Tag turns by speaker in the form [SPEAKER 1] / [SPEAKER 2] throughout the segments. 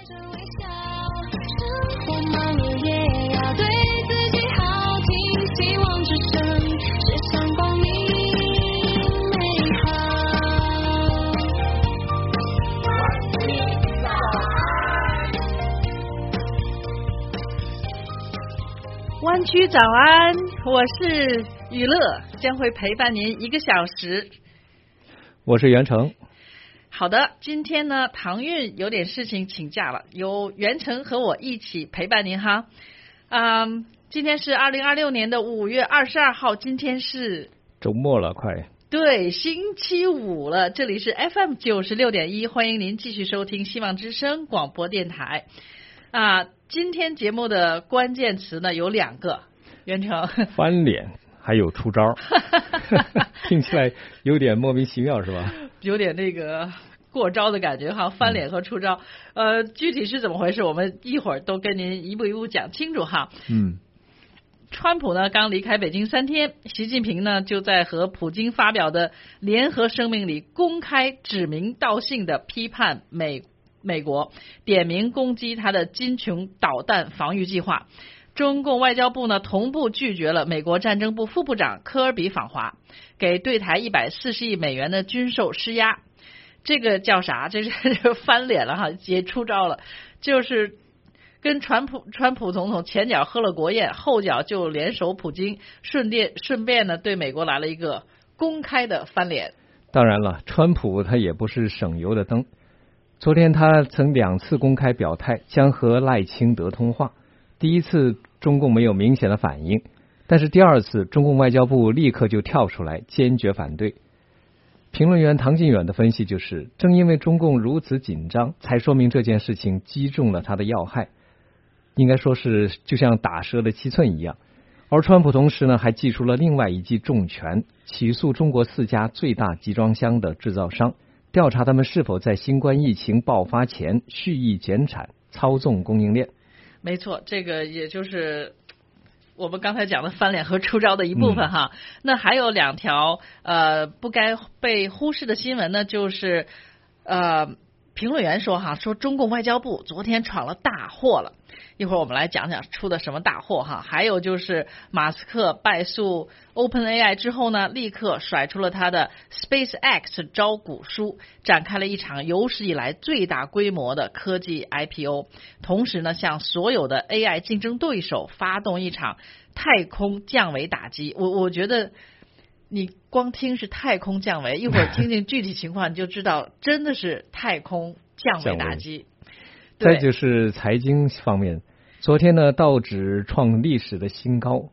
[SPEAKER 1] 湾区早安，我是雨乐，将会陪伴您1个小时。
[SPEAKER 2] 我是袁成。
[SPEAKER 1] 好的，今天呢，唐韵有点事情请假了，由袁成和我一起陪伴您哈。今天是2026年的5月22号，今天是
[SPEAKER 2] 周末了，快。
[SPEAKER 1] 对，星期五了。这里是 FM 96.1，欢迎您继续收听希望之声广播电台。今天节目的关键词呢有2个，袁成
[SPEAKER 2] 翻脸还有出招，听起来有点莫名其妙是吧？
[SPEAKER 1] 有点那个过招的感觉哈，翻脸和出招。具体是怎么回事，我们一会儿都跟您一步一步讲清楚哈。川普呢刚离开北京3天，习近平呢就在和普京发表的联合声明里公开指名道姓的批判美国，点名攻击他的金琼导弹防御计划。中共外交部呢同步拒绝了美国战争部副部长科尔比访华，给对台140亿美元的军售施压。这个叫啥？这是翻脸了哈，也出招了，就是跟川普总统前脚喝了国宴，后脚就联手普京，顺便呢对美国来了一个公开的翻脸。
[SPEAKER 2] 当然了，川普他也不是省油的灯。昨天他曾2次公开表态将和赖清德通话，第一次中共没有明显的反应，但是第2次中共外交部立刻就跳出来坚决反对。评论员唐晋远的分析就是，正因为中共如此紧张，才说明这件事情击中了他的要害，应该说是就像打折了7寸一样。而川普同时呢还祭出了另外一记重拳，起诉中国4家最大集装箱的制造商，调查他们是否在新冠疫情爆发前蓄意减产、操纵供应链。
[SPEAKER 1] 没错，这个也就是我们刚才讲的翻脸和出招的一部分哈。那还有2条不该被忽视的新闻呢，就是评论员说中共外交部昨天闯了大祸了。一会儿我们来讲讲出的什么大祸哈。还有就是马斯克败诉 OpenAI 之后呢，立刻甩出了他的 SpaceX 招股书，展开了一场有史以来最大规模的科技 IPO， 同时呢向所有的 AI 竞争对手发动一场太空降维打击。我觉得你光听是太空降维，一会儿听听具体情况你就知道真的是太空降维打击。
[SPEAKER 2] 再就是财经方面，昨天呢道指创历史的新高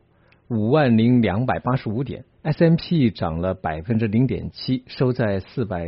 [SPEAKER 2] 50285点， S&P 涨了 0.7%， 收在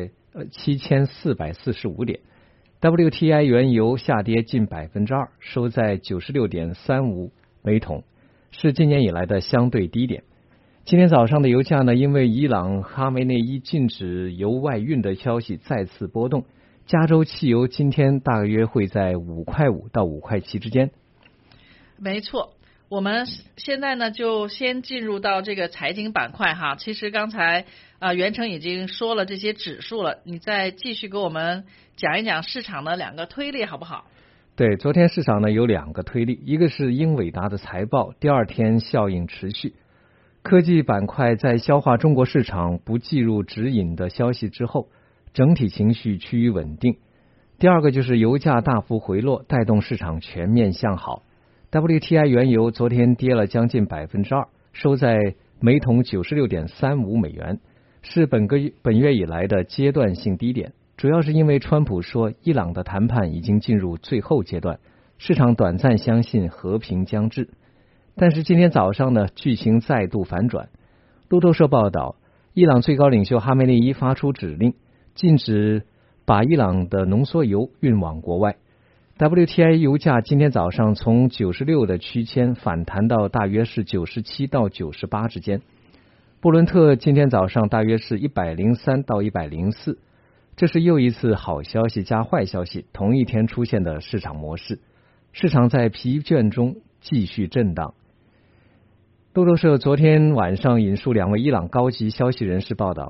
[SPEAKER 2] 7445点， WTI 原油下跌近 2%， 收在 96.35 每桶，是今年以来的相对低点。今天早上的油价呢，因为伊朗哈梅内伊禁止油外运的消息再次波动，加州汽油今天大约会在5.5到5.7之间。
[SPEAKER 1] 没错，我们现在呢就先进入到这个财经板块哈。其实刚才袁成已经说了这些指数了，你再继续给我们讲一讲市场的2个推力好不好？
[SPEAKER 2] 对，昨天市场呢有2个推力，一个是英伟达的财报，第2天效应持续。科技板块在消化中国市场不计入指引的消息之后，整体情绪趋于稳定。第2个就是油价大幅回落，带动市场全面向好。WTI 原油昨天跌了将近 2%， 收在每桶 96.35 美元，是本月以来的阶段性低点，主要是因为川普说伊朗的谈判已经进入最后阶段，市场短暂相信和平将至。但是今天早上呢，剧情再度反转。路透社报道，伊朗最高领袖哈梅内伊发出指令，禁止把伊朗的浓缩油运往国外。WTI 油价今天早上从96的区间反弹到大约是97到98之间。布伦特今天早上大约是103到104，这是又一次好消息加坏消息同一天出现的市场模式。市场在疲倦中继续震荡。路透社昨天晚上引述2位伊朗高级消息人士报道，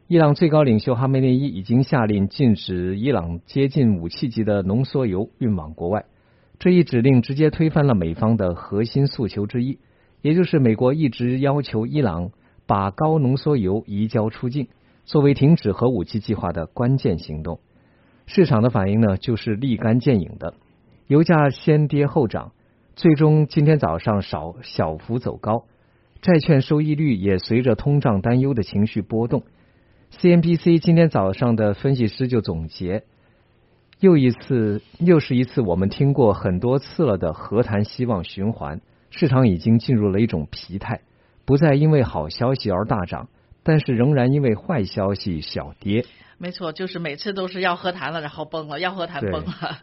[SPEAKER 2] 伊朗最高领袖哈梅内伊已经下令禁止伊朗接近武器级的浓缩铀运往国外。这一指令直接推翻了美方的核心诉求之一，也就是美国一直要求伊朗把高浓缩铀移交出境，作为停止核武器计划的关键行动。市场的反应呢，就是立竿见影的，油价先跌后涨，最终今天早上小幅走高，债券收益率也随着通胀担忧的情绪波动。CNBC 今天早上的分析师就总结，又是一次我们听过很多次了的和谈希望循环，市场已经进入了一种疲态，不再因为好消息而大涨，但是仍然因为坏消息小跌。
[SPEAKER 1] 没错，就是每次都是要和谈了，然后崩了，要和谈崩了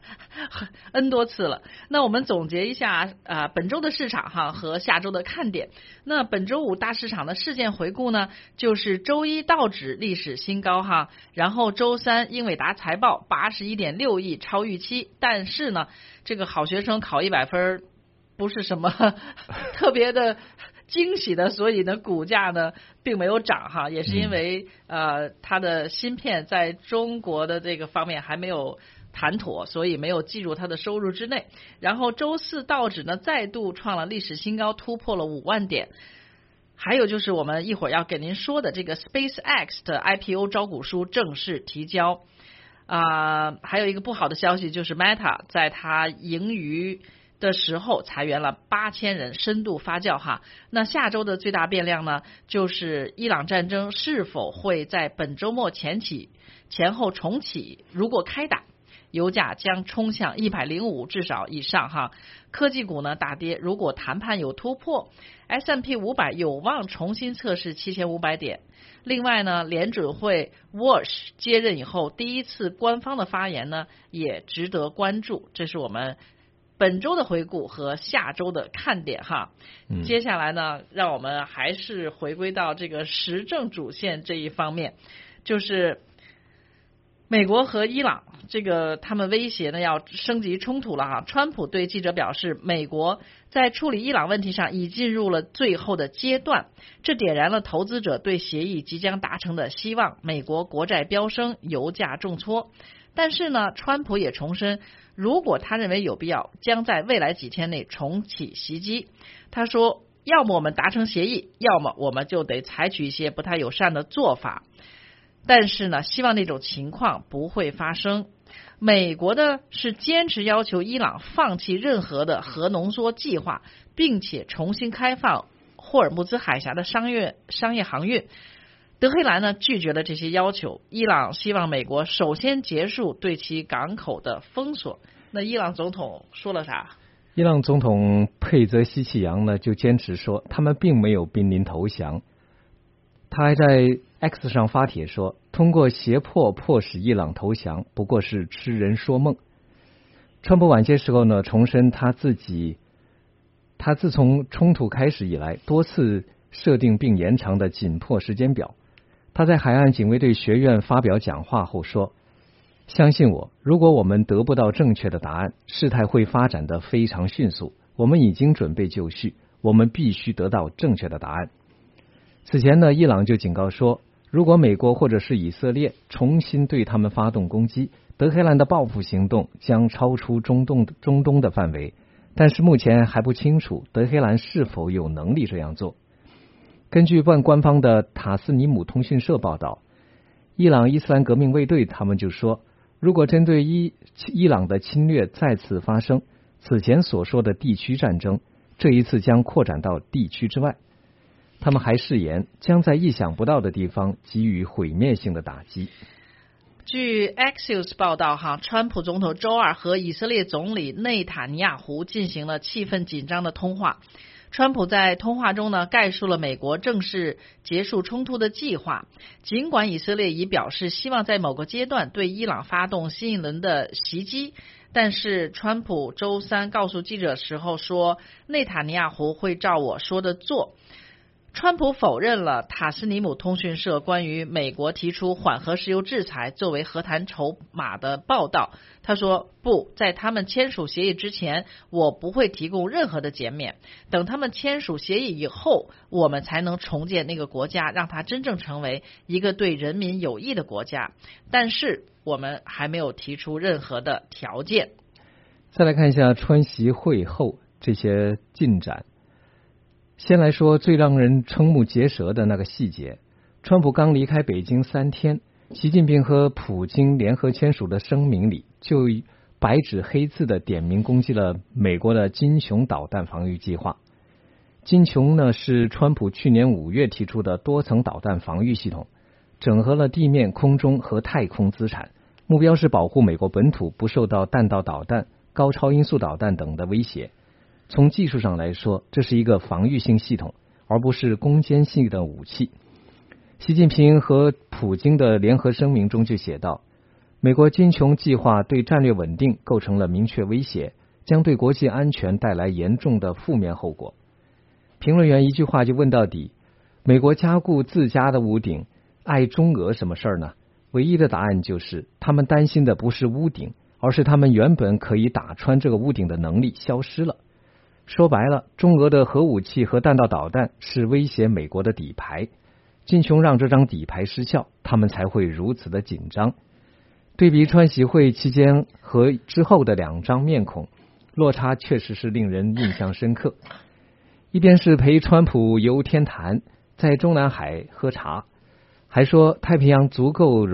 [SPEAKER 1] ，N 多次了。那我们总结一下本周的市场和下周的看点。那本周五大市场的事件回顾呢，就是周一道指历史新高然后周三英伟达财报81.6亿超预期，但是呢，这个好学生考100分不是什么特别的惊喜的，所以呢股价呢并没有涨也是因为它的芯片在中国的这个方面还没有谈妥，所以没有计入它的收入之内。然后周四道指呢再度创了历史新高，突破了5万点。还有就是我们一会儿要给您说的这个 SpaceX 的 IPO 招股书正式提交还有一个不好的消息就是 Meta 在它盈余的时候裁员了8000人，深度发酵那下周的最大变量呢，就是伊朗战争是否会在本周末前后重启，如果开打，油价将冲向105至少以上科技股呢大跌，如果谈判有突破， S&P 500有望重新测试7500点。另外呢，联准会 Walsh 接任以后第一次官方的发言呢也值得关注。这是我们本周的回顾和下周的看点接下来呢，让我们还是回归到这个时政主线这一方面，就是美国和伊朗这个他们威胁呢要升级冲突了川普对记者表示，美国在处理伊朗问题上已进入了最后的阶段，这点燃了投资者对协议即将达成的希望。美国国债飙升，油价重挫，但是呢，川普也重申，如果他认为有必要，将在未来几天内重启袭击。他说，要么我们达成协议，要么我们就得采取一些不太友善的做法。但是呢，希望那种情况不会发生。美国呢是坚持要求伊朗放弃任何的核浓缩计划，并且重新开放霍尔木兹海峡的商业航运。德黑兰呢拒绝了这些要求，伊朗希望美国首先结束对其港口的封锁。那伊朗总统说了啥？
[SPEAKER 2] 伊朗总统佩泽西奇扬呢就坚持说，他们并没有濒临投降。他还在 X 上发帖说，通过胁迫迫使伊朗投降不过是痴人说梦。川普晚些时候呢重申他自从冲突开始以来多次设定并延长的紧迫时间表。他在海岸警卫队学院发表讲话后说，相信我，如果我们得不到正确的答案，事态会发展得非常迅速。我们已经准备就绪，我们必须得到正确的答案。此前呢，伊朗就警告说，如果美国或者是以色列重新对他们发动攻击，德黑兰的报复行动将超出中东的范围，但是目前还不清楚德黑兰是否有能力这样做。根据半官方的塔斯尼姆通讯社报道，伊朗伊斯兰革命卫队他们就说，如果针对伊朗的侵略再次发生，此前所说的地区战争，这一次将扩展到地区之外。他们还誓言将在意想不到的地方给予毁灭性的打击。
[SPEAKER 1] 据 Axios 报道川普总统周二和以色列总理内塔尼亚胡进行了气氛紧张的通话。川普在通话中呢概述了美国正式结束冲突的计划，尽管以色列已表示希望在某个阶段对伊朗发动新一轮的袭击，但是川普周三告诉记者时候说，内塔尼亚胡会照我说的做。 川普否认了塔斯尼姆通讯社关于美国提出缓和石油制裁作为和谈筹码的报道。他说，不，在他们签署协议之前，我不会提供任何的减免。等他们签署协议以后，我们才能重建那个国家，让它真正成为一个对人民有益的国家。但是我们还没有提出任何的条件。
[SPEAKER 2] 再来看一下川习会后这些进展。先来说最让人瞠目结舌的那个细节，川普刚离开北京3天，习近平和普京联合签署的声明里就白纸黑字的点名攻击了美国的金雄导弹防御计划。金雄呢是川普去年5月提出的多层导弹防御系统，整合了地面、空中和太空资产，目标是保护美国本土不受到弹道导弹、高超音速导弹等的威胁。从技术上来说，这是一个防御性系统，而不是攻坚性的武器。习近平和普京的联合声明中就写道，美国金雄计划对战略稳定构成了明确威胁，将对国际安全带来严重的负面后果。评论员一句话就问到底，美国加固自家的屋顶，碍中俄什么事儿呢？唯一的答案就是，他们担心的不是屋顶，而是他们原本可以打穿这个屋顶的能力消失了。说白了，中俄的核武器和弹道导弹是威胁美国的底牌，金雄让这张底牌失效，他们才会如此的紧张。对比川习会期间和之后的2张面孔，落差确实是令人印象深刻。一边是陪川普游天坛，在中南海喝茶，还说太平洋足够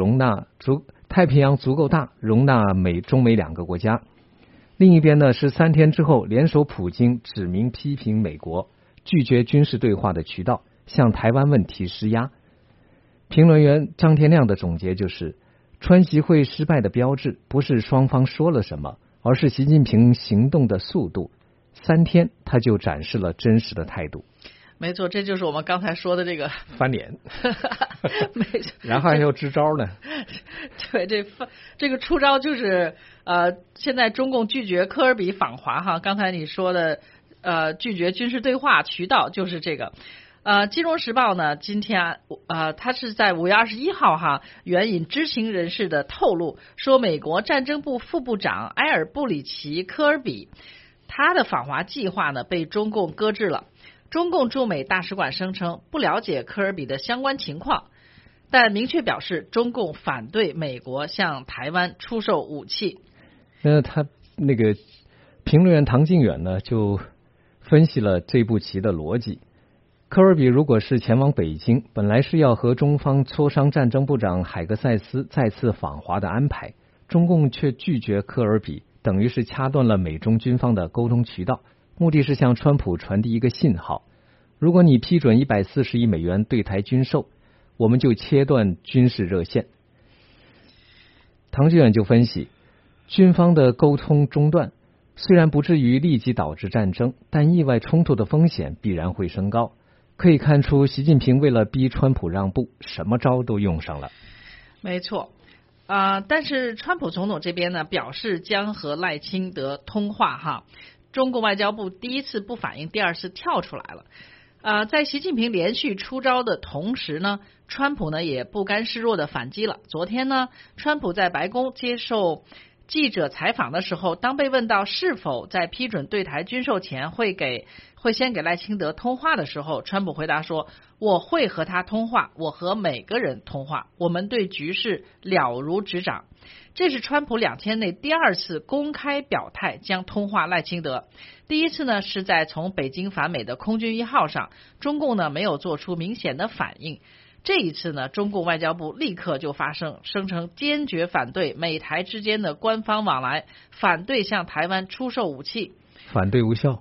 [SPEAKER 2] 大，容纳中美2个国家。另一边呢是3天之后联手普京指明批评美国，拒绝军事对话的渠道，向台湾问题施压。评论员张天亮的总结就是，川习会失败的标志不是双方说了什么，而是习近平行动的速度。3天他就展示了真实的态度。
[SPEAKER 1] 没错，这就是我们刚才说的这个
[SPEAKER 2] 翻脸
[SPEAKER 1] 没错，
[SPEAKER 2] 然后还要支招呢。
[SPEAKER 1] 对，这个出招就是现在中共拒绝科尔比访华哈，刚才你说的拒绝军事对话渠道就是这个。金融时报呢今天他是在5月21号哈援引知情人士的透露，说美国战争部副部长埃尔布里奇科尔比他的访华计划呢被中共搁置了。中共驻美大使馆声称不了解科尔比的相关情况，但明确表示中共反对美国向台湾出售武器。
[SPEAKER 2] 他那个评论员唐靖远呢就分析了这步棋的逻辑。科尔比如果是前往北京，本来是要和中方磋商战争部长海格塞斯再次访华的安排，中共却拒绝科尔比，等于是掐断了美中军方的沟通渠道，目的是向川普传递一个信号，如果你批准140亿美元对台军售，我们就切断军事热线。唐靖远就分析，军方的沟通中断虽然不至于立即导致战争，但意外冲突的风险必然会升高。可以看出，习近平为了逼川普让步，什么招都用上了。
[SPEAKER 1] 没错。但是川普总统这边呢表示将和赖清德通话哈，中共外交部第一次不反应，第二次跳出来了。在习近平连续出招的同时呢，川普呢也不甘示弱的反击了。昨天呢，川普在白宫接受记者采访的时候，当被问到是否在批准对台军售前会先给赖清德通话的时候，川普回答说，我会和他通话，我和每个人通话，我们对局势了如指掌。这是川普2天内第2次公开表态将通话赖清德。第一次呢是在从北京返美的空军1号上，中共呢没有做出明显的反应。这一次呢，中共外交部立刻就发声，声称坚决反对美台之间的官方往来，反对向台湾出售武器。
[SPEAKER 2] 反对无效。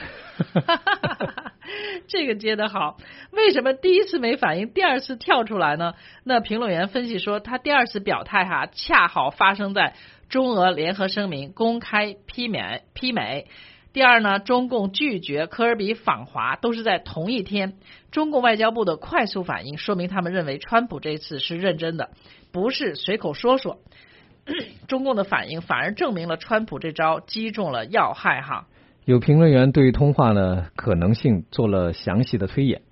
[SPEAKER 1] 这个接得好。为什么第一次没反应，第二次跳出来呢？那评论员分析说，他第二次表态恰好发生在中俄联合声明公开批美。第二呢，中共拒绝科尔比访华都是在同一天。中共外交部的快速反应说明他们认为川普这次是认真的，不是随口说说。中共的反应反而证明了川普这招击中了要害哈。
[SPEAKER 2] 有评论员对通话的可能性做了详细的推演。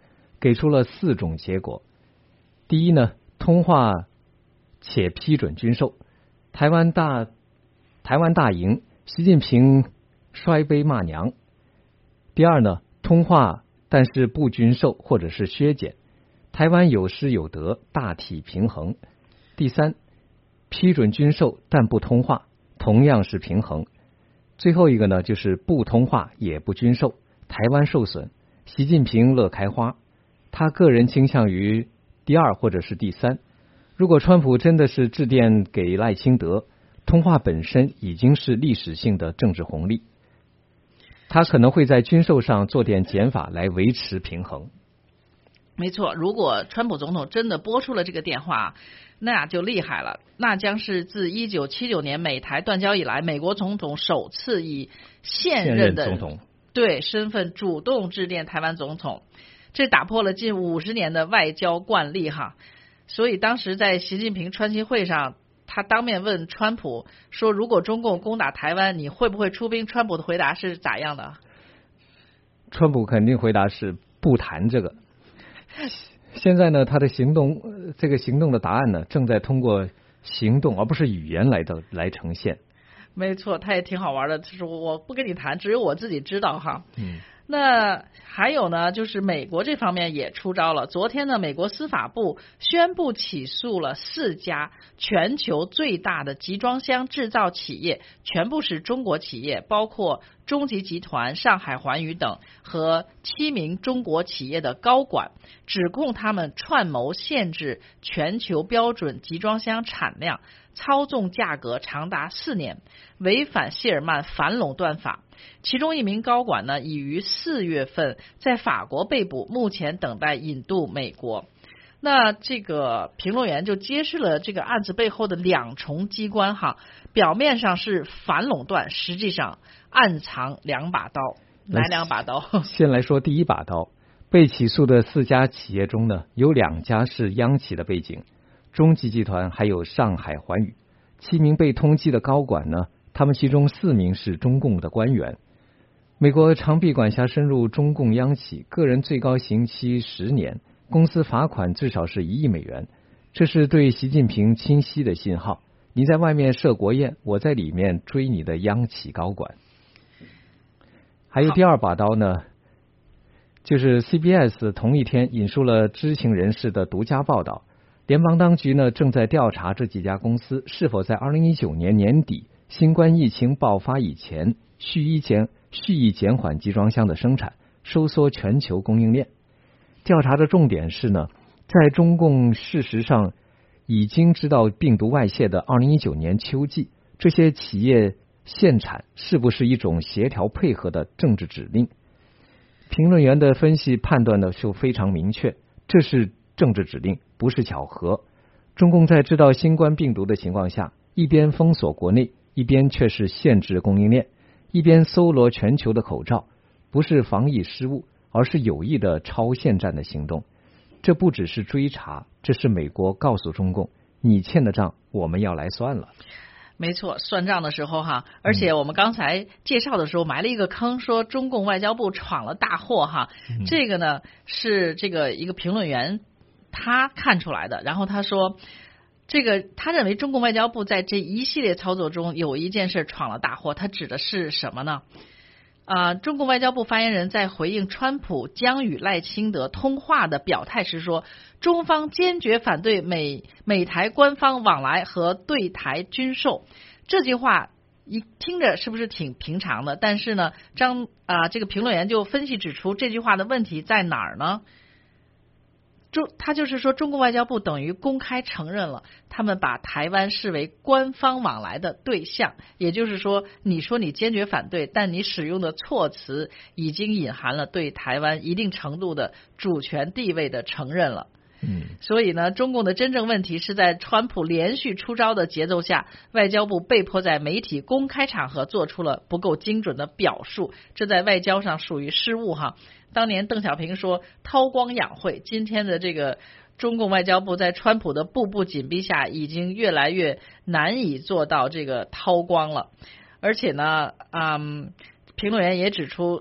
[SPEAKER 2] 给出了4种结果。第一呢，通话且批准军售，台湾大赢，习近平摔杯骂娘。第二呢，通话但是不军售或者是削减，台湾有失有得，大体平衡。第三，批准军售但不通话，同样是平衡。最后一个呢，就是不通话也不军售，台湾受损，习近平乐开花。他个人倾向于第二或者是第三。如果川普真的是致电给赖清德，通话本身已经是历史性的政治红利，他可能会在军售上做点减法来维持平衡。
[SPEAKER 1] 没错，如果川普总统真的拨出了这个电话，那就厉害了，那将是自1979年美台断交以来，美国总统首次以现任的
[SPEAKER 2] 总统
[SPEAKER 1] 对身份主动致电台湾总统，这打破了近50年的外交惯例哈。所以当时在习近平川西会上，他当面问川普说，如果中共攻打台湾，你会不会出兵？川普的回答是咋样的？
[SPEAKER 2] 川普肯定回答是不谈这个。现在呢，他的这个行动的答案呢，正在通过行动而不是语言来呈现。
[SPEAKER 1] 没错，他也挺好玩的，就是我不跟你谈，只有我自己知道哈。那还有呢，就是美国这方面也出招了。昨天呢，美国司法部宣布起诉了4家全球最大的集装箱制造企业，全部是中国企业，包括中集集团、上海环宇等和7名中国企业的高管，指控他们串谋限制全球标准集装箱产量，操纵价格长达4年，违反谢尔曼反垄断法。其中一名高管呢，已于4月份在法国被捕，目前等待引渡美国。那这个评论员就揭示了这个案子背后的2重机关哈，表面上是反垄断，实际上暗藏2把刀。哪2把刀？
[SPEAKER 2] 先来说第1把刀，被起诉的4家企业中呢，有2家是央企的背景，中集集团还有上海环宇。7名被通缉的高管呢，他们其中4名是中共的官员。美国长臂管辖深入中共央企，个人最高刑期10年，公司罚款至少是1亿美元。这是对习近平清晰的信号，你在外面设国宴，我在里面追你的央企高管。还有第2把刀呢，就是 CBS 同一天引述了知情人士的独家报道，联邦当局呢正在调查这几家公司是否在2019年年底新冠疫情爆发以前蓄意减缓集装箱的生产，收缩全球供应链。调查的重点是呢，在中共事实上已经知道病毒外泄的2019年秋季，这些企业限产是不是一种协调配合的政治指令？评论员的分析判断呢就非常明确，这是政治指令，不是巧合。中共在知道新冠病毒的情况下，一边封锁国内，一边却是限制供应链，一边搜罗全球的口罩，不是防疫失误，而是有意的超限战的行动。这不只是追查，这是美国告诉中共，你欠的账我们要来算了。
[SPEAKER 1] 没错，算账的时候哈，而且我们刚才介绍的时候埋了一个坑，说中共外交部闯了大祸哈。这个呢是这个一个评论员他看出来的，然后他说这个他认为中共外交部在这一系列操作中有一件事闯了大祸，他指的是什么呢？中共外交部发言人在回应川普将与赖清德通话的表态时说，中方坚决反对美台官方往来和对台军售。这句话一听着是不是挺平常的？但是呢，这个评论员就分析指出，这句话的问题在哪儿呢？他就是说，中国外交部等于公开承认了他们把台湾视为官方往来的对象，也就是说，你说你坚决反对，但你使用的措辞已经隐含了对台湾一定程度的主权地位的承认了。所以呢，中共的真正问题是在川普连续出招的节奏下，外交部被迫在媒体公开场合做出了不够精准的表述，这在外交上属于失误哈。当年邓小平说韬光养晦，今天的这个中共外交部在川普的步步紧逼下，已经越来越难以做到这个韬光了。而且呢，评论员也指出，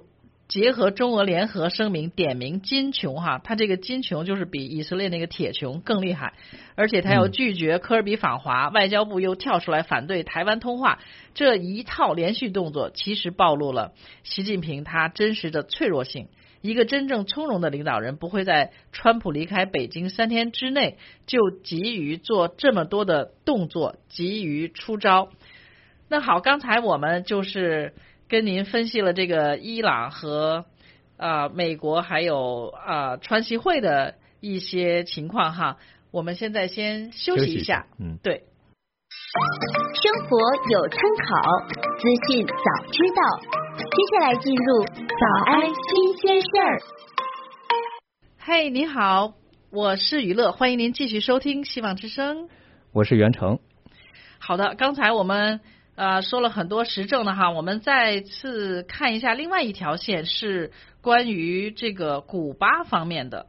[SPEAKER 1] 结合中俄联合声明点名金琼哈，他这个金琼就是比以色列那个铁琼更厉害，而且他要拒绝科尔比访华，外交部又跳出来反对台湾通话，这一套连续动作其实暴露了习近平他真实的脆弱性。一个真正从容的领导人不会在川普离开北京3天之内就急于做这么多的动作，急于出招。那好，刚才我们就是跟您分析了这个伊朗和美国还有川协会的一些情况哈，我们现在先休息一下。对。
[SPEAKER 3] 生活有参考，资讯早知道。接下来进入早安新鲜事儿。
[SPEAKER 1] 嘿，你好，我是雨乐，欢迎您继续收听希望之声。
[SPEAKER 2] 我是袁成。
[SPEAKER 1] 好的，刚才我们说了很多时政的哈，我们再次看一下另外一条线，是关于这个古巴方面的。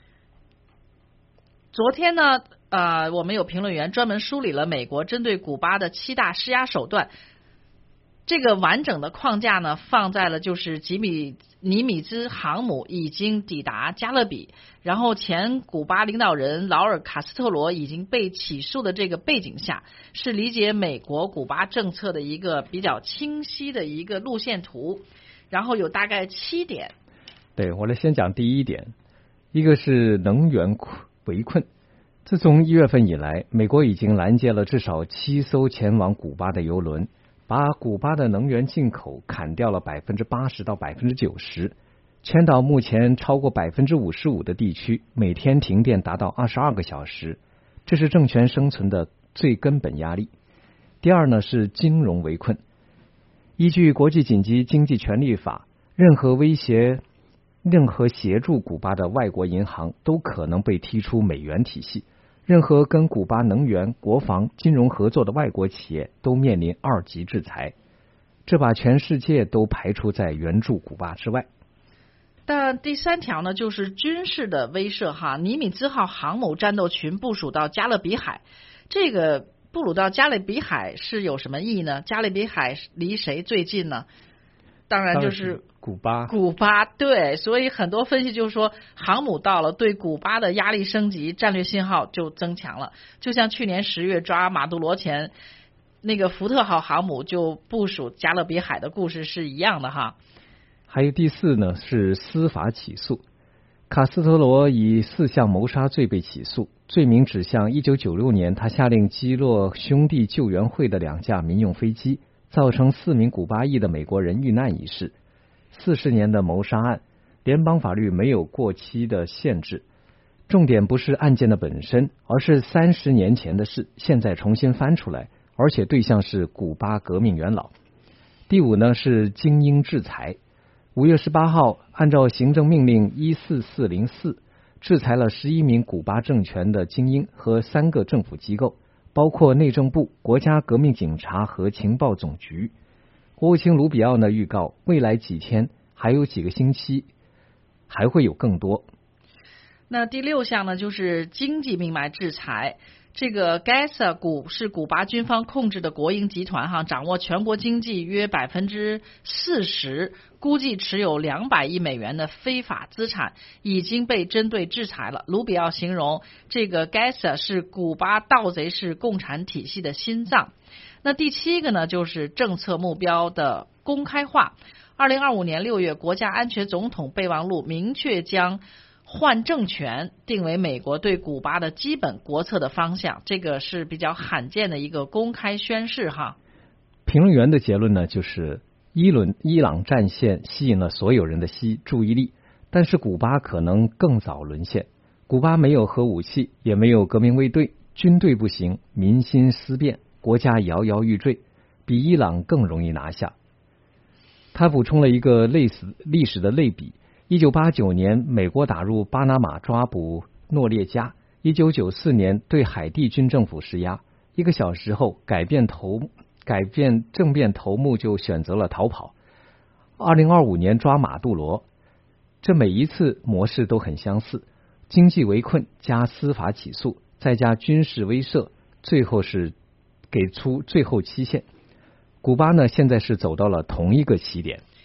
[SPEAKER 1] 昨天呢我们有评论员专门梳理了美国针对古巴的7大施压手段，这个完整的框架呢放在了就是尼米兹航母已经抵达加勒比，然后前古巴领导人劳尔·卡斯特罗已经被起诉的这个背景下，是理解美国古巴政策的一个比较清晰的一个路线图，然后有大概7点。
[SPEAKER 2] 对，我来先讲第1点，一个是能源围困。自从1月份以来，美国已经拦截了至少7艘前往古巴的油轮，把古巴的能源进口砍掉了80%到90%，全岛目前超过55%的地区每天停电达到22个小时，这是政权生存的最根本压力。第二呢是金融围困，依据国际紧急经济权利法，任何协助古巴的外国银行都可能被踢出美元体系。任何跟古巴能源、国防、金融合作的外国企业都面临2级制裁，这把全世界都排除在援助古巴之外。
[SPEAKER 1] 但第3条呢，就是军事的威慑哈。尼米兹号航母战斗群部署到加勒比海，这个部署到加勒比海是有什么意义呢？加勒比海离谁最近呢？当然就是
[SPEAKER 2] 古巴，
[SPEAKER 1] 对，所以很多分析就是说，航母到了，对古巴的压力升级，战略信号就增强了。就像去年10月抓马杜罗前，那个福特号航母就部署加勒比海的故事是一样的哈。
[SPEAKER 2] 还有第4呢是司法起诉，卡斯特罗以4项谋杀罪被起诉，罪名指向1996年他下令击落兄弟救援会的2架民用飞机，造成4名古巴裔的美国人遇难一事。40年的谋杀案，联邦法律没有过期的限制，重点不是案件的本身，而是30年前的事现在重新翻出来，而且对象是古巴革命元老。第5呢是精英制裁，5月18号按照行政命令14404制裁了11名古巴政权的精英和3个政府机构，包括内政部、国家革命警察和情报总局。国务卿卢比奥呢预告，未来几天还有几个星期还会有更多。
[SPEAKER 1] 那第6项呢，就是经济命脉制裁。这个 GASA 是古巴军方控制的国营集团哈，掌握全国经济约40%，估计持有200亿美元的非法资产，已经被针对制裁了。卢比奥形容这个 GASA 是古巴盗贼式共产体系的心脏。那第7个呢，就是政策目标的公开化。2025年6月，国家安全总统备忘录明确将换政权定为美国对古巴的基本国策的方向，这个是比较罕见的一个公开宣示哈。
[SPEAKER 2] 评论员的结论呢，就是伊朗战线吸引了所有人的注意力，但是古巴可能更早沦陷。古巴没有核武器，也没有革命卫队，军队不行，民心思变，国家摇摇欲坠，比伊朗更容易拿下。他补充了一个历史的类比，1989年美国打入巴拿马抓捕诺列加，1994年对海地军政府施压，1个小时后改变政变头目就选择了逃跑。2025年抓马杜罗，这每一次模式都很相似，经济围困加司法起诉，再加军事威慑，最后是给出最后期限。古巴呢，现在是走到了同一个起点。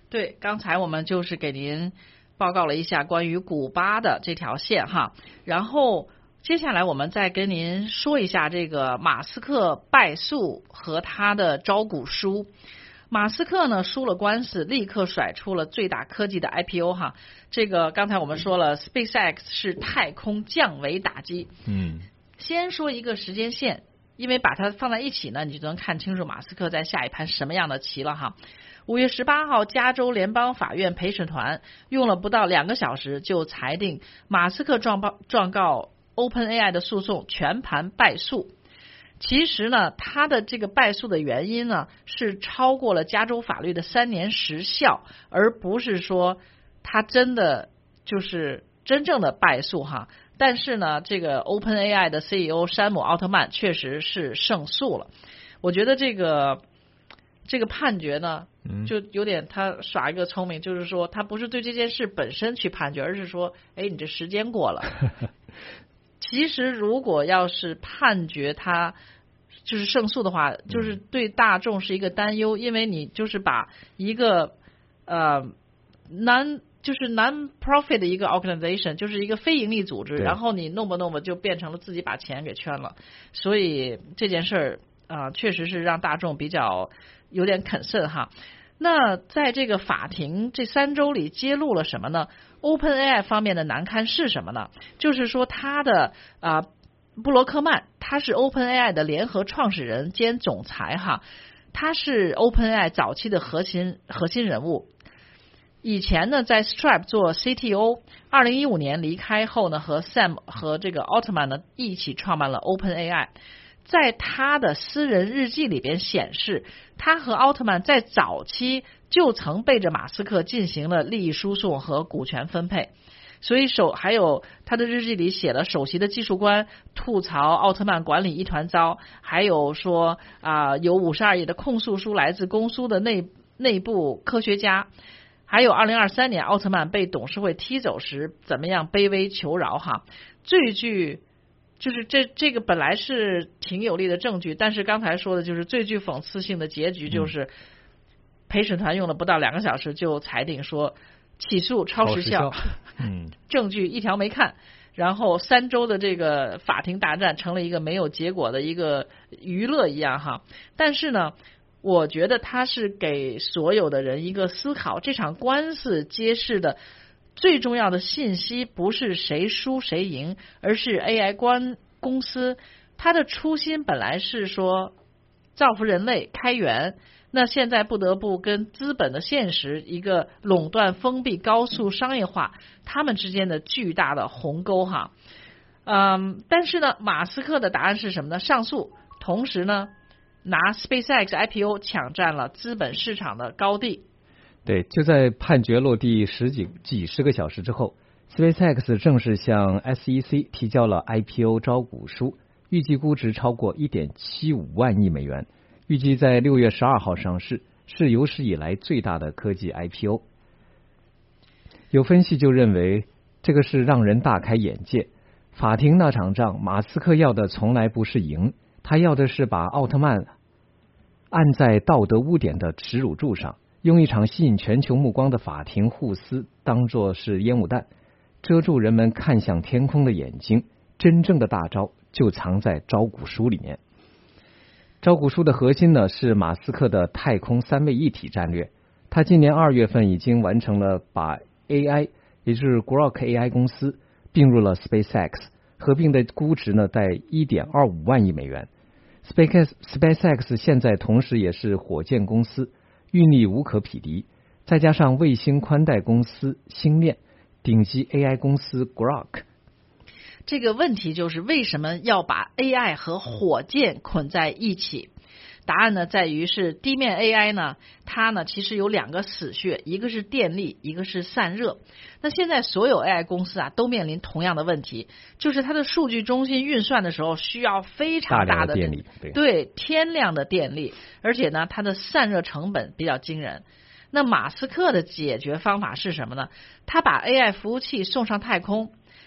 [SPEAKER 1] 对，刚才我们就是给您报告了一下关于古巴的这条线哈，然后接下来我们再跟您说一下这个马斯克败诉和他的招股书。马斯克呢输了官司，立刻甩出了最大科技的 IPO 哈。这个刚才我们说了 ，SpaceX 是太空降维打击。先说一个时间线，因为把它放在一起呢，你就能看清楚马斯克在下一盘什么样的棋了哈。5月18号，加州联邦法院陪审团用了不到2个小时就裁定马斯克状告 OpenAI 的诉讼全盘败诉。其实呢，他的这个败诉的原因呢，是超过了加州法律的3年时效，而不是说他真的就是真正的败诉哈。但是呢，这个 OpenAI 的 CEO 山姆奥特曼确实是胜诉了。我觉得这个判决呢，就有点他耍一个聪明，就是说他不是对这件事本身去判决，而是说，哎，你这时间过了。其实如果要是判决他就是胜诉的话，就是对大众是一个担忧，因为你就是把一个non-profit 的一个 organization， 就是一个非盈利组织，然后你弄吧就变成了自己把钱给圈了，所以这件事确实是让大众比较有点concern哈。那在这个法庭这3周里揭露了什么呢？ OpenAI 方面的难堪是什么呢？就是说他的布罗克曼，他是 OpenAI 的联合创始人兼总裁哈，他是 OpenAI 早期的核心人物。以前呢在 Stripe 做 CTO， 2015年离开后呢，和 Sam 和这个奥特曼呢一起创办了 OpenAI。在他的私人日记里边显示，他和奥特曼在早期就曾背着马斯克进行了利益输送和股权分配，所以还有他的日记里写了首席的技术官吐槽奥特曼管理一团糟，还有说有52页的控诉书来自公司的内部科学家，还有2023年奥特曼被董事会踢走时怎么样卑微求饶哈。最具就是这个本来是挺有力的证据，但是刚才说的就是最具讽刺性的结局，就是陪审团用了不到2个小时就裁定说起诉超时效，证据一条没看，然后3周的这个法庭大战成了一个没有结果的一个娱乐一样哈。但是呢，我觉得他是给所有的人一个思考，这场官司揭示的最重要的信息不是谁输谁赢，而是 AI 公司它的初心本来是说造福人类开源，那现在不得不跟资本的现实一个垄断封闭高速商业化他们之间的巨大的鸿沟哈。但是呢，马斯克的答案是什么呢？上诉，同时呢拿 SpaceX IPO 抢占了资本市场的高地。
[SPEAKER 2] 对，就在判决落地几十个小时之后， SpaceX 正式向 SEC 提交了 IPO 招股书，预计估值超过 1.75 万亿美元，预计在6月12号上市，是有史以来最大的科技 IPO。 有分析就认为这个是让人大开眼界，法庭那场仗马斯克要的从来不是赢，他要的是把奥特曼按在道德污点的耻辱柱上，用一场吸引全球目光的法庭互撕当作是烟雾弹，遮住人们看向天空的眼睛。真正的大招就藏在招股书里面。招股书的核心呢是马斯克的太空3位一体战略。他今年2月份已经完成了把 AI 也就是 Grok AI 公司并入了 SpaceX， 合并的估值呢在 1.25 万亿美元。SpaceX 现在同时也是火箭公司，运力无可匹敌，再加上卫星宽带公司星链，顶级 AI 公司 Grok。
[SPEAKER 1] 这个问题就是为什么要把 AI 和火箭捆在一起？答案呢在于是地面 AI 呢，它呢其实有2个死穴，一个是电力，一个是散热。那现在所有 AI 公司都面临同样的问题，就是它的数据中心运算的时候需要非常大的
[SPEAKER 2] 电力，
[SPEAKER 1] 对，天量的电力，而且呢它的散热成本比较惊人。那马斯克的解决方法是什么呢？他把 AI 服务器送上太空，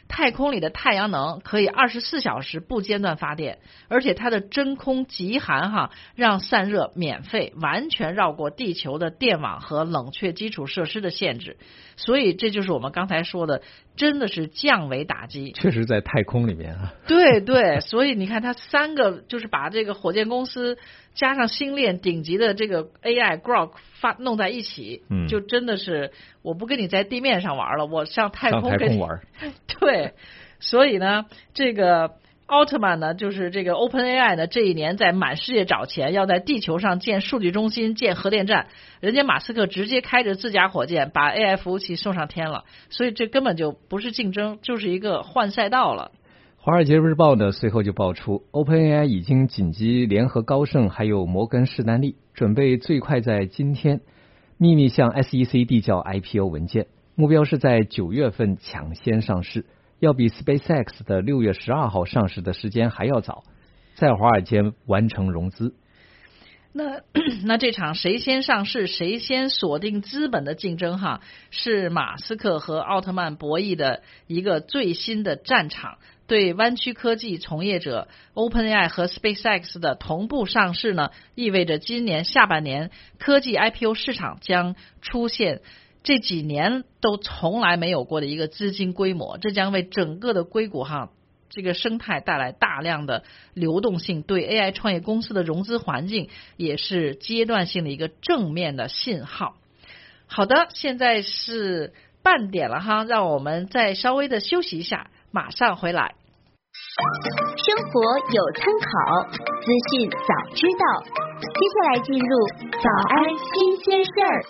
[SPEAKER 1] 太空里的太阳能可以24小时不间断发电，而且它的真空极寒让散热免费，完全绕过地球的电网和冷却基础设施的限制。所以这就是我们刚才说的，真的是降维打击。
[SPEAKER 2] 确实在太空里面啊。
[SPEAKER 1] 对对，所以你看它3个就是把这个火箭公司加上星链顶级的这个 AI Grok 弄在一起，就真的是我不跟你在地面上玩了，我上太空
[SPEAKER 2] 玩。
[SPEAKER 1] 对，所以呢，这个奥特曼呢，就是这个 OpenAI 呢，这一年在满世界找钱，要在地球上建数据中心、建核电站，人家马斯克直接开着自家火箭把 AI 服务器送上天了，所以这根本就不是竞争，就是一个换赛道了。
[SPEAKER 2] 华尔街日报呢随后就爆出 OpenAI 已经紧急联合高盛还有摩根士丹利，准备最快在今天秘密向 SEC 递交 IPO 文件，目标是在9月份抢先上市，要比 SpaceX 的6月12号上市的时间还要早，在华尔街完成融资。
[SPEAKER 1] 那这场谁先上市谁先锁定资本的竞争是马斯克和奥特曼博弈的一个最新的战场。对湾区科技从业者 OpenAI 和 SpaceX 的同步上市呢，意味着今年下半年科技 IPO 市场将出现这几年都从来没有过的一个资金规模，这将为整个的硅谷这个生态带来大量的流动性，对 AI 创业公司的融资环境也是阶段性的一个正面的信号。好的，现在是半点了让我们再稍微的休息一下，马上回来。
[SPEAKER 3] 生活有参考，资讯早知道。接下来进入早安新鲜事儿。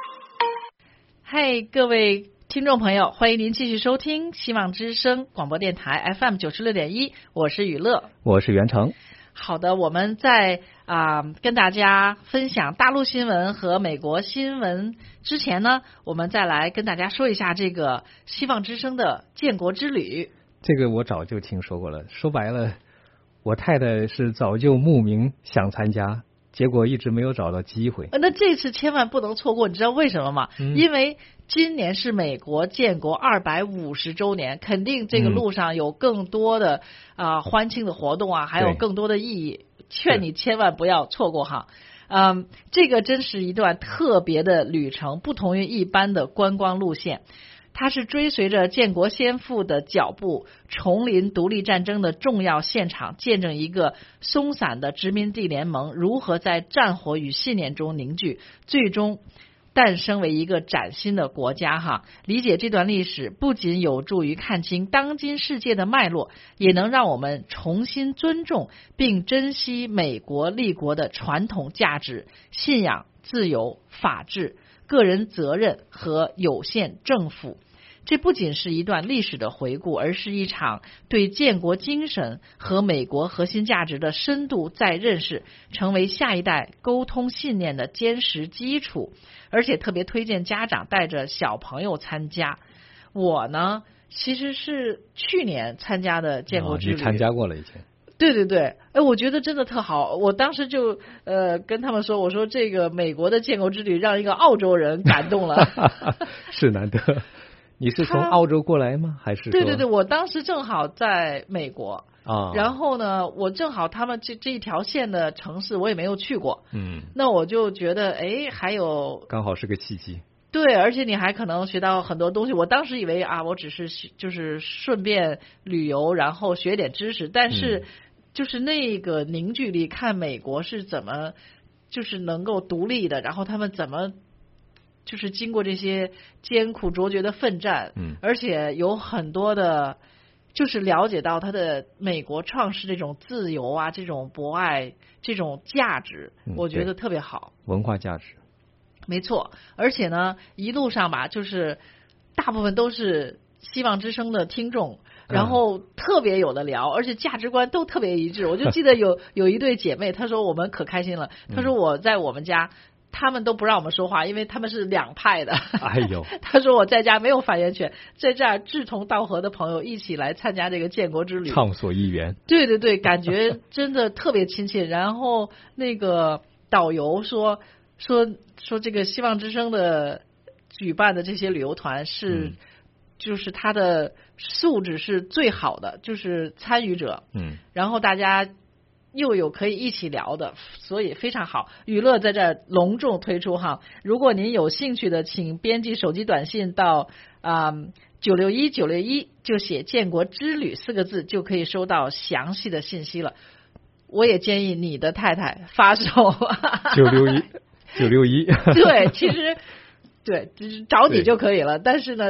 [SPEAKER 1] 嗨，各位听众朋友，欢迎您继续收听希望之声广播电台 FM 96.1，我是雨乐，
[SPEAKER 2] 我是袁成。
[SPEAKER 1] 好的，我们在跟大家分享大陆新闻和美国新闻之前呢，我们再来跟大家说一下这个希望之声的建国之旅。
[SPEAKER 2] 这个我早就听说过了，说白了，我太太是早就慕名想参加，结果一直没有找到机会。
[SPEAKER 1] 那这次千万不能错过，你知道为什么吗？因为今年是美国建国250周年，肯定这个路上有更多的欢庆的活动还有更多的意义，劝你千万不要错过这个真是一段特别的旅程，不同于一般的观光路线。它是追随着建国先父的脚步，重临独立战争的重要现场，见证一个松散的殖民地联盟如何在战火与信念中凝聚，最终诞生为一个崭新的国家理解这段历史不仅有助于看清当今世界的脉络，也能让我们重新尊重并珍惜美国立国的传统价值、信仰、自由、法治、个人责任和有限政府。这不仅是一段历史的回顾，而是一场对建国精神和美国核心价值的深度再认识，成为下一代沟通信念的坚实基础。而且特别推荐家长带着小朋友参加。我呢，其实是去年参加的建国之旅。
[SPEAKER 2] 你参加过了以前？
[SPEAKER 1] 对对对，我觉得真的特好。我当时就跟他们说，我说这个美国的建国之旅让一个澳洲人感动了。
[SPEAKER 2] 是难得。你是从澳洲过来吗？还是？
[SPEAKER 1] 对对对，我当时正好在美国然后呢，我正好他们这一条线的城市我也没有去过，那我就觉得还有
[SPEAKER 2] 刚好是个契机。
[SPEAKER 1] 对，而且你还可能学到很多东西。我当时以为我只是就是顺便旅游，然后学点知识，但是就是那个凝聚力，看美国是怎么就是能够独立的，然后他们怎么就是经过这些艰苦卓绝的奋战，而且有很多的就是了解到他的美国创世这种自由这种博爱这种价值，我觉得特别好。
[SPEAKER 2] 文化价值
[SPEAKER 1] 没错。而且呢一路上就是大部分都是希望之声的听众，然后特别有的聊，而且价值观都特别一致。我就记得有一对姐妹，她说我们可开心了，她说我在我们家他们都不让我们说话，因为他们是两派的。
[SPEAKER 2] 哎呦，
[SPEAKER 1] 他说我在家没有发言权，在这儿志同道合的朋友一起来参加这个建国之旅，
[SPEAKER 2] 畅所欲言。
[SPEAKER 1] 对对对，感觉真的特别亲切。然后那个导游说这个希望之声的举办的这些旅游团是就是他的素质是最好的，就是参与者，然后大家又有可以一起聊的，所以非常好。娱乐在这隆重推出哈，如果您有兴趣的，请编辑手机短信到961，就写建国之旅4个字，就可以收到详细的信息了。我也建议你的太太发手
[SPEAKER 2] 961
[SPEAKER 1] 对，其实对，只找你就可以了。但是呢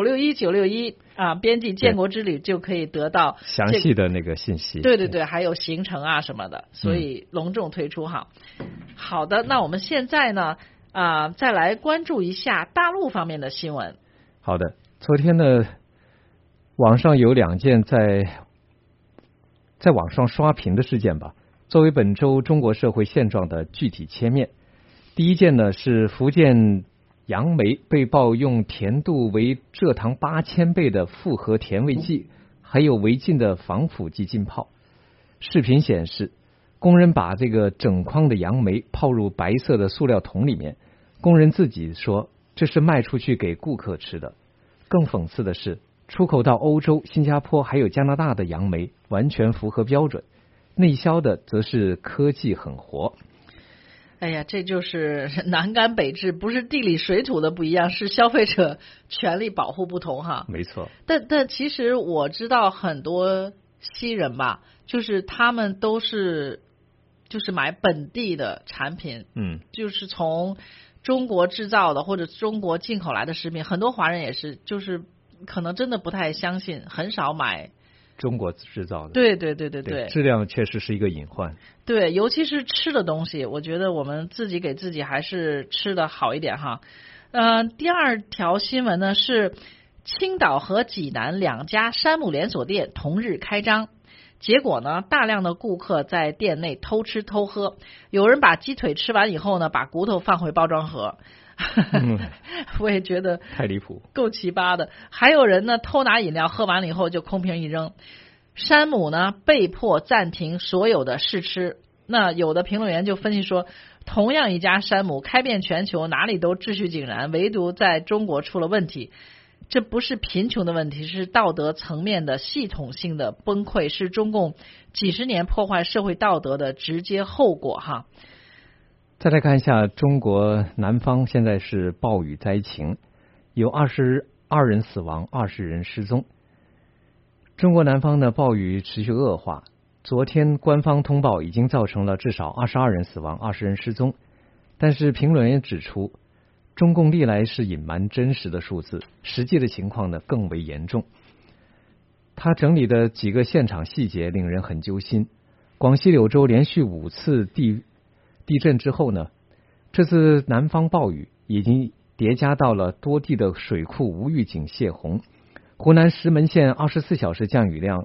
[SPEAKER 1] ，961啊，编辑建国之旅就可以得到
[SPEAKER 2] 详细的那个信息。
[SPEAKER 1] 对，还有行程啊什么的，所以隆重推出哈。好的，那我们现在呢再来关注一下大陆方面的新闻。
[SPEAKER 2] 好的，昨天呢，网上有2件在网上刷屏的事件吧，作为本周中国社会现状的具体切面。第一件呢是福建杨梅被曝用甜度为蔗糖8000倍的复合甜味剂，还有违禁的防腐剂浸泡。视频显示，工人把这个整筐的杨梅泡入白色的塑料桶里面，工人自己说这是卖出去给顾客吃的。更讽刺的是，出口到欧洲、新加坡还有加拿大的杨梅完全符合标准，内销的则是科技狠活。
[SPEAKER 1] 哎呀，这就是南赣北治，不是地理水土的不一样，是消费者权利保护不同哈。
[SPEAKER 2] 没错。
[SPEAKER 1] 但其实我知道很多西人吧，就是他们都是就是买本地的产品，就是从中国制造的或者中国进口来的食品，很多华人也是，就是可能真的不太相信，很少买
[SPEAKER 2] 中国制造的。对，质量确实是一个隐患。
[SPEAKER 1] 对，尤其是吃的东西，我觉得我们自己给自己还是吃的好一点哈。第二条新闻呢是青岛和济南2家山姆连锁店同日开张，结果呢大量的顾客在店内偷吃偷喝，有人把鸡腿吃完以后呢，把骨头放回包装盒。我也觉得
[SPEAKER 2] 太离谱，
[SPEAKER 1] 够奇葩的。还有人呢偷拿饮料，喝完了以后就空瓶一扔。山姆呢被迫暂停所有的试吃。那有的评论员就分析说，同样一家山姆开遍全球，哪里都秩序井然，唯独在中国出了问题。这不是贫穷的问题，是道德层面的系统性的崩溃，是中共几十年破坏社会道德的直接后果哈。
[SPEAKER 2] 再来看一下中国南方，现在是暴雨灾情，有22人死亡，20人失踪。中国南方的暴雨持续恶化，昨天官方通报已经造成了至少22人死亡，20人失踪。但是评论员指出，中共历来是隐瞒真实的数字，实际的情况呢更为严重。他整理的几个现场细节令人很揪心。广西柳州连续5次地震之后呢，这次南方暴雨已经叠加到了多地的水库无预警泄洪。湖南石门县24小时降雨量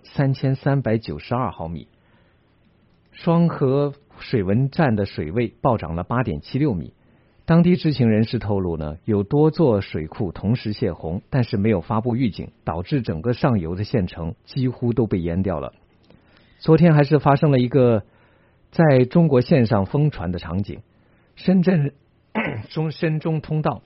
[SPEAKER 2] 3392毫米，双河水文站的水位暴涨了8.76米。当地知情人士透露呢，有多座水库同时泄洪，但是没有发布预警，导致整个上游的县城几乎都被淹掉了。昨天还是发生了一个在中国线上疯传的场景，深中通道，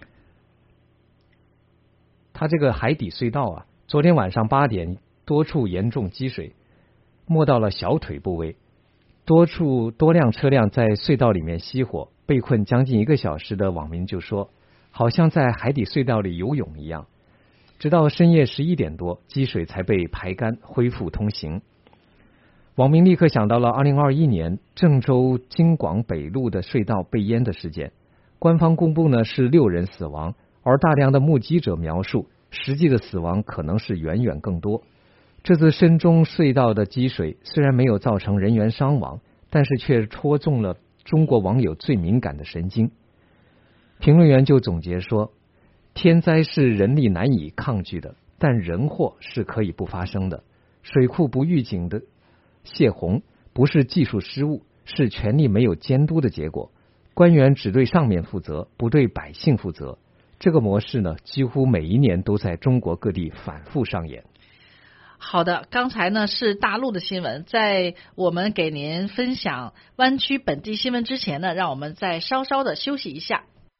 [SPEAKER 2] 它这个海底隧道啊，昨天晚上8点多处严重积水，没到了小腿部位，多辆车辆在隧道里面熄火，被困将近1个小时的网民就说，好像在海底隧道里游泳一样。直到深夜11点多，积水才被排干，恢复通行。网民立刻想到了2021年郑州京广北路的隧道被淹的事件，官方公布呢是6人死亡，而大量的目击者描述，实际的死亡可能是远远更多。这次深中隧道的积水虽然没有造成人员伤亡，但是却戳中了中国网友最敏感的神经。评论员就总结说，天灾是人力难以抗拒的，但人祸是可以不发生的。水库不预警的泄洪不是技术失误，是权力没有监督的结果。官员只对上面负责，不对百姓负责。这个模式呢，几乎每一年都在中国各地反复上演。
[SPEAKER 1] 好的，刚才呢是大陆的新闻，在我们给您分享湾区本地新闻之前呢，让我们再稍稍的休息一下。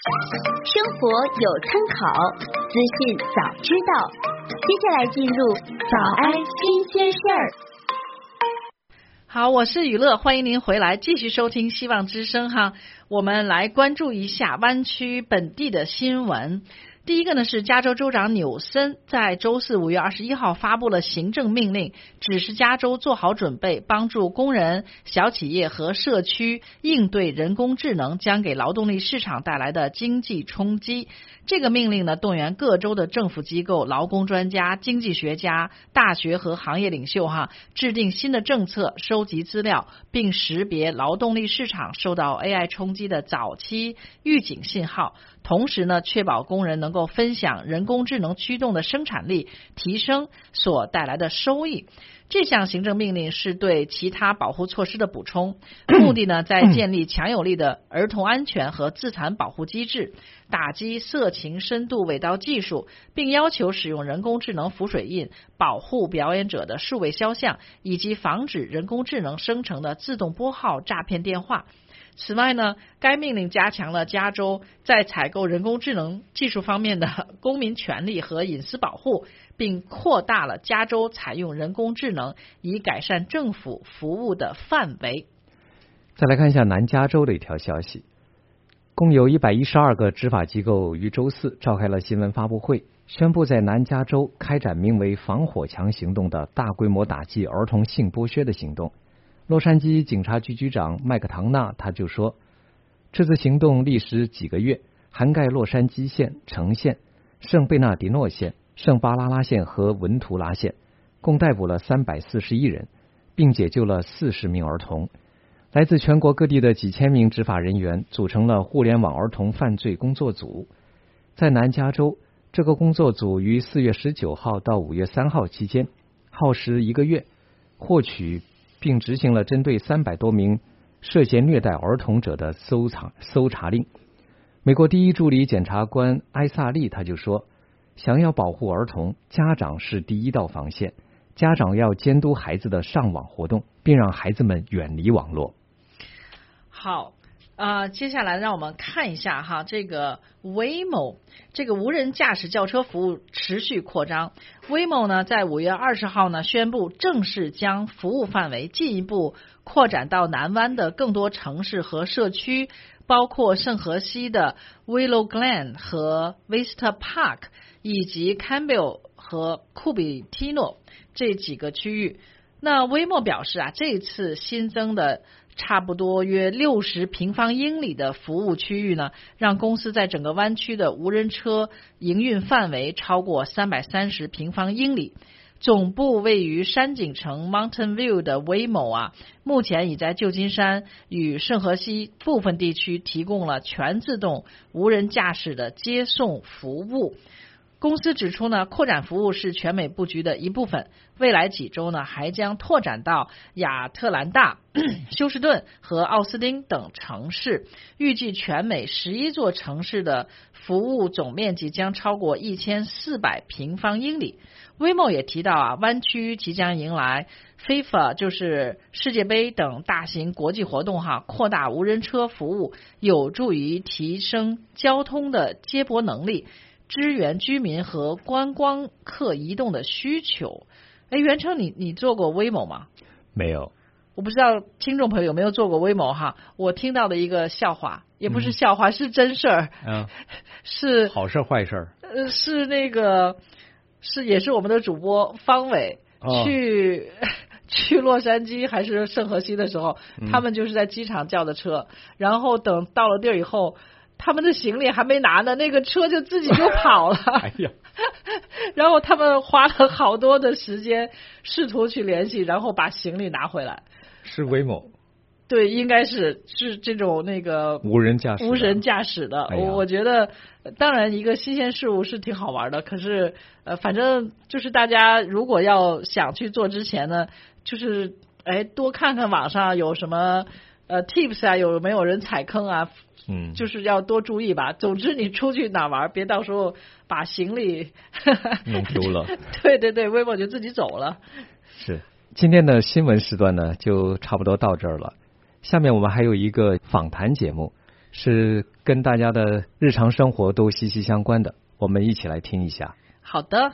[SPEAKER 3] 生活有参考，资讯早知道。接下来进入早安新鲜事儿。
[SPEAKER 1] 好，我是雨乐，欢迎您回来继续收听希望之声哈。我们来关注一下湾区本地的新闻。第一个呢是加州州长纽森在周四5月21号发布了行政命令，指示加州做好准备，帮助工人、小企业和社区应对人工智能将给劳动力市场带来的经济冲击。这个命令呢，动员各州的政府机构、劳工专家、经济学家、大学和行业领袖制定新的政策，收集资料，并识别劳动力市场受到 AI 冲击的早期预警信号。同时呢，确保工人能够分享人工智能驱动的生产力提升所带来的收益。这项行政命令是对其他保护措施的补充，目的呢，在建立强有力的儿童安全和自残保护机制，打击色情深度伪造技术，并要求使用人工智能浮水印保护表演者的数位肖像，以及防止人工智能生成的自动拨号诈骗电话。此外呢，该命令加强了加州在采购人工智能技术方面的公民权利和隐私保护，并扩大了加州采用人工智能以改善政府服务的范围。
[SPEAKER 2] 再来看一下南加州的一条消息，共有112个执法机构于周四召开了新闻发布会，宣布在南加州开展名为防火墙行动的大规模打击儿童性剥削的行动。洛杉矶警察局局长麦克唐纳他就说，这次行动历时几个月，涵盖洛杉矶县、城县、圣贝纳迪诺县、圣巴拉拉县和文图拉县，共逮捕了341人，并解救了40名儿童。来自全国各地的几千名执法人员组成了互联网儿童犯罪工作组。在南加州，这个工作组于4月19号到5月3号期间，耗时1个月，获取并执行了针对300多名涉嫌虐待儿童者的搜查令。美国第一助理检察官埃萨利他就说，想要保护儿童，家长是第一道防线，家长要监督孩子的上网活动，并让孩子们远离网络。
[SPEAKER 1] 好，接下来让我们看一下这个 Waymo 这个无人驾驶轿车服务持续扩张。Waymo 呢，在5月20号呢宣布正式将服务范围进一步扩展到南湾的更多城市和社区，包括圣荷西的 Willow Glen 和 Vista Park， 以及 Campbell 和库比蒂诺这几个区域。那 Waymo 表示这次新增的差不多约60平方英里的服务区域呢，让公司在整个湾区的无人车营运范围超过330平方英里。总部位于山景城 Mountain View 的 Waymo 目前已在旧金山与圣荷西部分地区提供了全自动无人驾驶的接送服务。公司指出呢，扩展服务是全美布局的一部分，未来几周呢还将拓展到亚特兰大、休斯顿和奥斯汀等城市，预计全美11座城市的服务总面积将超过1400平方英里。Waymo 也提到湾区即将迎来 FIFA 就是世界杯等大型国际活动扩大无人车服务有助于提升交通的接驳能力，支援居民和观光客移动的需求。袁成，你做过 Waymo 吗？
[SPEAKER 2] 没有。
[SPEAKER 1] 我不知道听众朋友有没有做过 Waymo 我听到的一个笑话，也不是笑话，是真事儿。是好事坏事？是那个也是我们的主播方伟去洛杉矶还是圣荷西的时候，他们就是在机场叫的车，然后等到了地儿以后，他们的行李还没拿呢，那个车就自己就跑了。哎呀！然后他们花了好多的时间试图去联系，然后把行李拿回来。
[SPEAKER 2] 是 Waymo？
[SPEAKER 1] 对，应该是这种那个无人驾驶的。我觉得当然一个新鲜事物是挺好玩的，可是反正就是大家如果要想去做之前呢，就是多看看网上有什么tips 有没有人踩坑就是要多注意吧。总之你出去哪玩，别到时候把行李
[SPEAKER 2] 弄丢了。
[SPEAKER 1] 对对对，Waymo就自己走了。
[SPEAKER 2] 是，今天的新闻时段呢就差不多到这儿了。下面我们还有一个访谈节目， 是跟大家的日常生活都息息相关的，我们一起来听一下。
[SPEAKER 1] 好的。